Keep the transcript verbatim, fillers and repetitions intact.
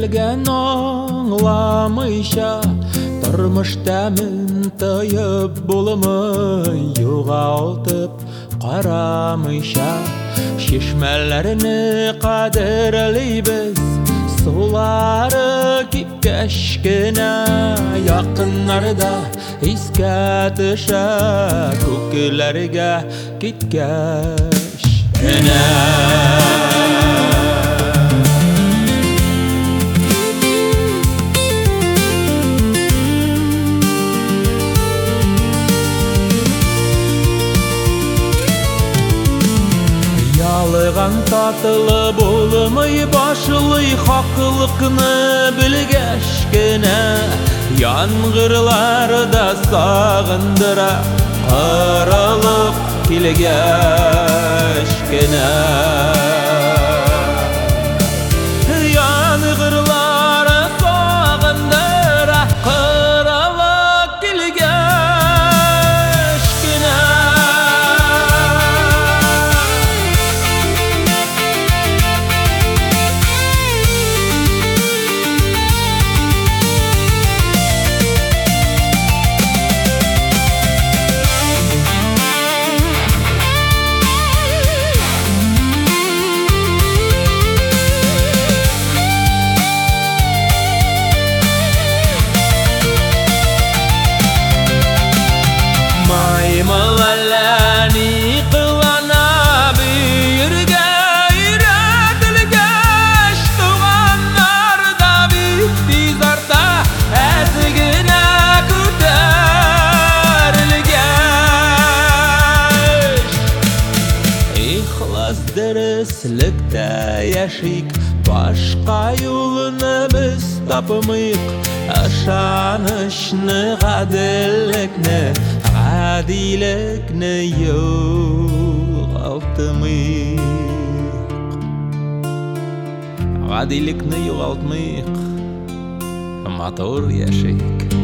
Келген аңламыйша Тұрмыш тәмін тойып болымы Юғалтып қарамыйша Шешмәләріні қадірлейбіз Сулары кипкәшкенә Якыннарда искә төшә Күкеләргә киткәш кенә Ялыган татылы булмый башлый Хаклыкны белгәч кенә Яңгырларда сагындыра Кырылып килгәч кенә Яңгырлары сагындыра Кырылып килгәч кенә Маймылаләни қылана бүйірге үйретілгеш Туғаннарда бит арта әзігіне көтерілгеш Ихлас дөріслікті яшик Башқа юлыны біз тапымыйқ Ышанышны ғаділікні Ғадилікні юғалтмыйқ Ғадилікні юғалтмыйқ Матур яшик